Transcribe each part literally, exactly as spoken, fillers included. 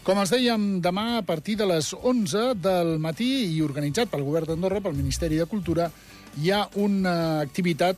Com els dèiem, demà a partir de les onze del matí i organitzat pel Govern d'Andorra, pel Ministeri de Cultura, hi ha una activitat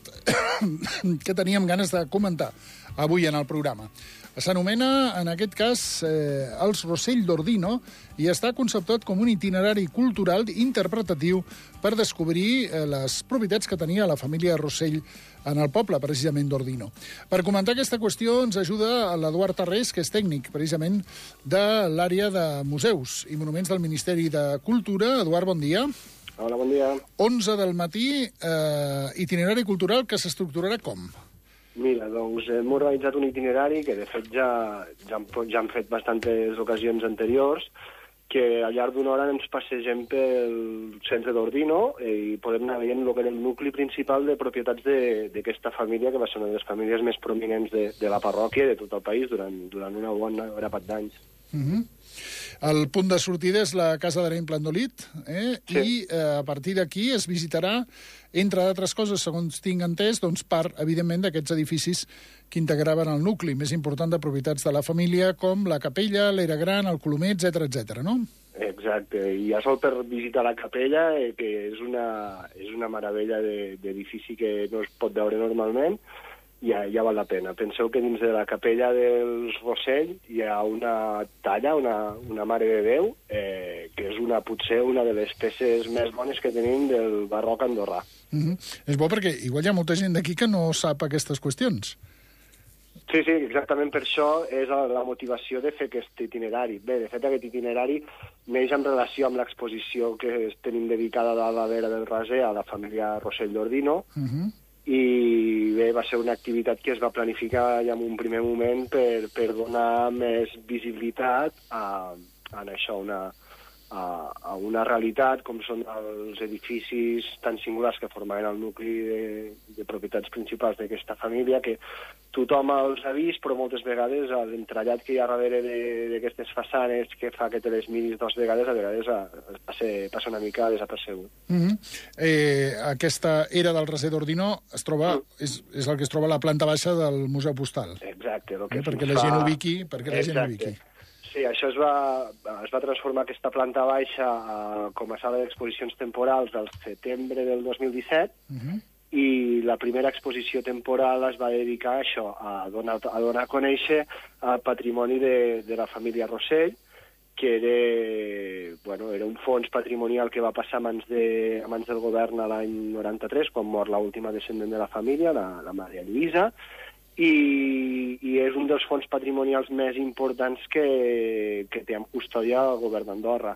que teníem ganes de comentar avui en el programa. S'anomena, en aquest cas, eh, els Rossell d'Ordino i està conceptuat com un itinerari cultural interpretatiu per descobrir eh, les propietats que tenia la família Rossell en el poble, precisament, d'Ordino. Per comentar aquesta qüestió ens ajuda l'Eduard Tarrés, que és tècnic, precisament, de l'àrea de museus i monuments del Ministeri de Cultura. Eduard, bon dia. Hola, bon dia. onze del matí, eh, itinerari cultural que s'estructurarà com? Mira, doncs hem organitzat un itinerari que, de fet, ja, ja, han, ja han fet bastantes ocasions anteriors, que al llarg d'una hora ens passegem pel centre d'Ordino i podem anar veient el que era el nucli principal de propietats d'aquesta família, que va ser una de les famílies més prominents de, de la parròquia i de tot el país durant, durant una bona grapat d'anys. Mm-hmm. El punt de sortida és la Casa d'Areny Plandolit, eh? Sí. I eh, a partir d'aquí es visitarà, entre d'altres coses, segons tinc entès, doncs part, evidentment, d'aquests edificis que integraven el nucli més important de propietats de la família, com la capella, l'era gran, el colomer, etcètera, etcètera, no? Exacte, i ja sol per visitar la capella, eh, que és una, és una meravella d'edifici que no es pot veure normalment, ja, ja val la pena. Penseu que dins de la capella dels Rossell hi ha una talla, una, una Mare de Déu, eh, que és una, potser una de les peces més bones que tenim del barroc andorrà. Mm-hmm. És bo perquè igual hi ha molta gent d'aquí que no sap aquestes qüestions. Sí, sí, exactament per això és la motivació de fer aquest itinerari. Bé, de fet, aquest itinerari neix en relació amb l'exposició que tenim dedicada a la Vera del Raser a la família Rossell d'Ordino, uh-huh. I bé, va ser una activitat que es va planificar ja en un primer moment per, per donar més visibilitat a, a això, una, a, a una realitat com són els edificis tan singulars que formaven el nucli de, de propietats principals d'aquesta família, que tothom els ha vist, però moltes vegades l'entrellat que hi ha darrere d'aquestes façanes que fa que te les miris dues vegades, a vegades passa, passa una mica desapercebut. Mm-hmm. eh, aquesta era del Raser d'Ordino es troba, mm. és, és el que es troba a la planta baixa del Museu Postal. Exacte. Lo que eh, perquè la fa... gent ubiqui, perquè la gent ubiqui. Sí, això es va, es va transformar aquesta planta baixa a, com a sala d'exposicions temporals al setembre del dos mil disset, mm-hmm. i la primera exposició temporal es va dedicar a això, a donar a, donar a conèixer el patrimoni de, de la família Rossell, que era, bueno, era un fons patrimonial que va passar a mans, de, a mans del govern a l'any noranta-tres, quan mor l'última descendent de la família, la, la Maria Lluïsa, i, i és un dels fons patrimonials més importants que, que té en custòdia el govern d'Andorra.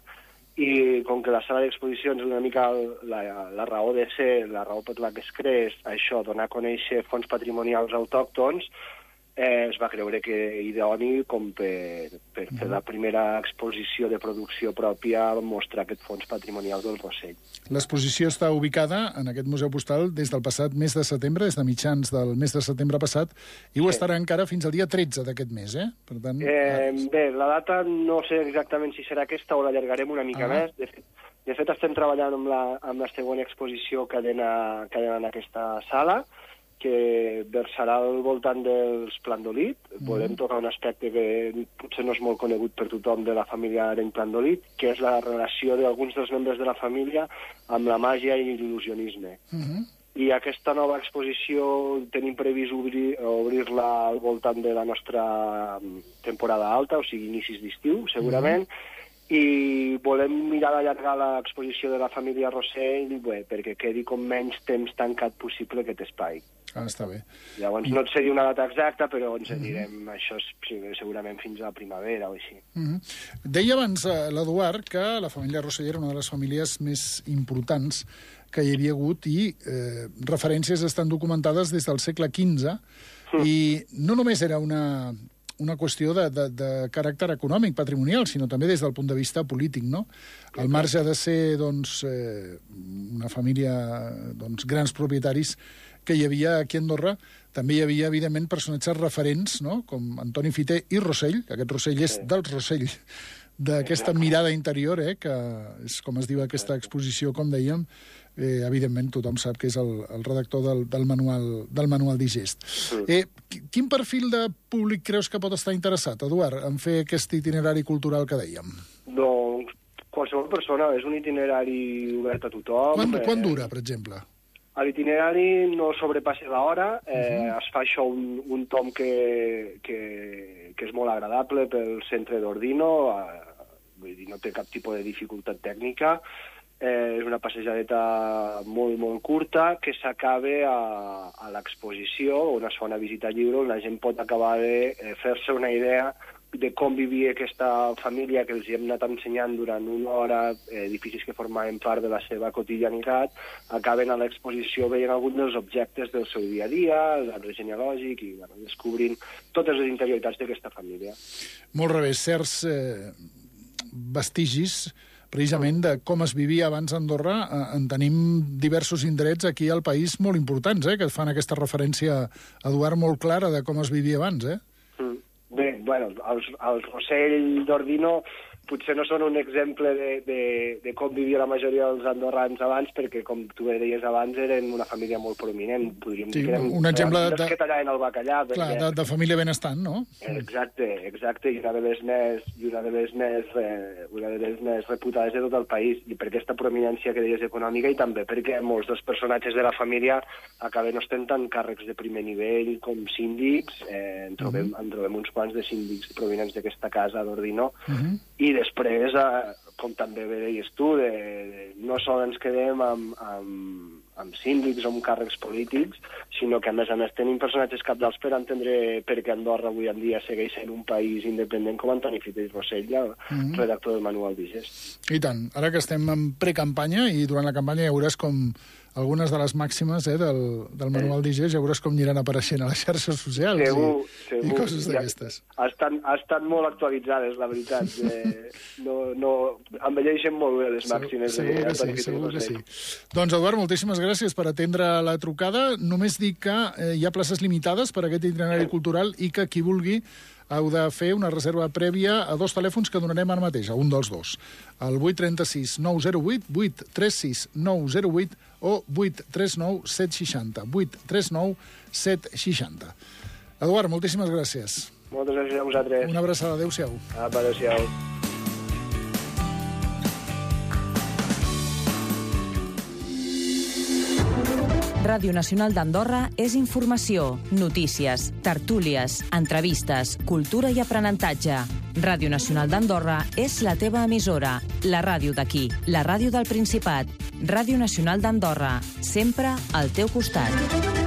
I com que la sala d'exposicions és una mica la, la raó de ser, la raó per la que es creix, això, donar a conèixer fons patrimonials autòctons, eh, es va creure que idoni com per, per fer la primera exposició de producció pròpia, mostrar aquest fons patrimonial del Rossell. L'exposició està ubicada en aquest Museu Postal des del passat mes de setembre, des de mitjans del mes de setembre passat, i ho sí. estarà encara fins al dia tretze d'aquest mes, eh? Per tant, eh bé, la data no sé exactament si serà aquesta o l'allargarem una mica ah. més. De fet, de fet, estem treballant amb la, amb la següent exposició que ha d'anar en aquesta sala, que versarà al voltant dels Plandolit. Mm. Volem tocar un aspecte que potser no és molt conegut per tothom de la família Areny Plandolit, que és la relació d'alguns dels membres de la família amb la màgia i l'il·lusionisme. Mm-hmm. I aquesta nova exposició tenim previst obrir, obrir-la al voltant de la nostra temporada alta, o sigui, inicis d'estiu, segurament, mm-hmm. i volem mirar d'allargar l'exposició de la família Rossell, bé, perquè quedi com menys temps tancat possible aquest espai. Ah, està bé. Llavors I... no et seria una data exacta, però ens mm-hmm. direm això és segurament fins a la primavera o així. Mm-hmm. Deia abans eh, l'Eduard que la família Rossell era una de les famílies més importants que hi havia hagut i eh, referències estan documentades des del segle quinze mm. i no només era una... una qüestió de, de, de caràcter econòmic, patrimonial, sinó també des del punt de vista polític, no? Al marge de ser, doncs, eh, una família, doncs, grans propietaris que hi havia aquí a Andorra, també hi havia, evidentment, personatges referents, no?, com Antoni Fiter i Rossell. Aquest Rossell és dels Rossell d'aquesta mirada interior, eh, que és com es diu aquesta exposició, com dèiem, eh, evidentment tothom sap que és el, el redactor del, del, manual, del manual Digest. Eh, quin perfil de públic creus que pot estar interessat, Eduard, en fer aquest itinerari cultural que dèiem? Doncs qualsevol persona, és un itinerari obert a tothom. Quan, eh... quan dura, per exemple? L'itinerari no sobrepassa l'hora, eh, Uh-huh. es fa això un, un tom que, que, que és molt agradable pel centre d'Ordino, eh, vull dir, no té cap tipus de dificultat tècnica, eh, és una passejadeta molt, molt curta que s'acaba a, a l'exposició, on es fa una visita lliure, on la gent pot acabar de eh, fer-se una idea de com vivia aquesta família que els hi hem anat ensenyant durant una hora, eh, edificis que formaven part de la seva quotidianitat, acaben a l'exposició veient alguns dels objectes del seu dia a dia, l'arbre genealògic, i bueno, descobrint totes les interioritats d'aquesta família. Molt revés, certs eh, vestigis precisament de com es vivia abans a Andorra. Eh, en tenim diversos indrets aquí al país molt importants, eh, que fan aquesta referència, Eduard, molt clara de com es vivia abans, eh? Mm. Bé, bueno, els, els Rossell d'Ordino potser no són un exemple de, de, de com vivia la majoria dels andorrans abans, perquè, com tu deies abans, eren una família molt prominent. Podríem Sí, dir que eren, un exemple eren de- que tallaven el bacallà. Clar, perquè... de, de família benestant, no? Exacte, exacte, i una de les més, i una de les més, eh, una de les més reputades de tot el país, i per aquesta prominència que deies econòmica, i també perquè molts dels personatges de la família acaben ostentant càrrecs de primer nivell, com síndics, eh, en, trobem, en trobem uns quants de síndics provinents d'aquesta casa d'Ordino, Uh-huh. i després, eh, com també bé deies tu, de, de, no sols ens quedem amb, amb, amb síndics o amb càrrecs polítics, sinó que, a més a més, tenim personatges capdals per entendre per què Andorra avui en dia segueix sent un país independent, com Antoni Fita i Rossell, el Mhm. redactor del manual Digest. I tant. Ara que estem en precampanya, i durant la campanya ja veuràs com algunes de les màximes eh, del, del manual Digest, ja veuràs com aniran apareixent a les xarxes socials Segur, i, segur. i coses Ja d'aquestes. Estan, estan molt actualitzades, la veritat. Eh, no, no, envelleixen molt bé les màximes. Segur de que sí, Antoni Fita i segur que sí. Rossell. Doncs, Eduard, moltíssimes gràcies per atendre la trucada. Només dic que eh, hi ha places limitades per a aquest itinerari cultural i que qui vulgui heu de fer una reserva prèvia a dos telèfons que donarem ara mateix, a un dels dos. El vuit tres sis nou zero vuit, vuit tres sis nou zero vuit o vuit tres nou set sis zero, vuit tres nou set sis zero. Eduard, moltíssimes gràcies. Moltes gràcies a vosaltres. Una abraçada. Adéu-siau. Apa, adéu-siau. Ràdio Nacional d'Andorra és informació, notícies, tertúlies, entrevistes, cultura i aprenentatge. Ràdio Nacional d'Andorra és la teva emissora, la ràdio d'aquí, la ràdio del Principat. Ràdio Nacional d'Andorra, sempre al teu costat.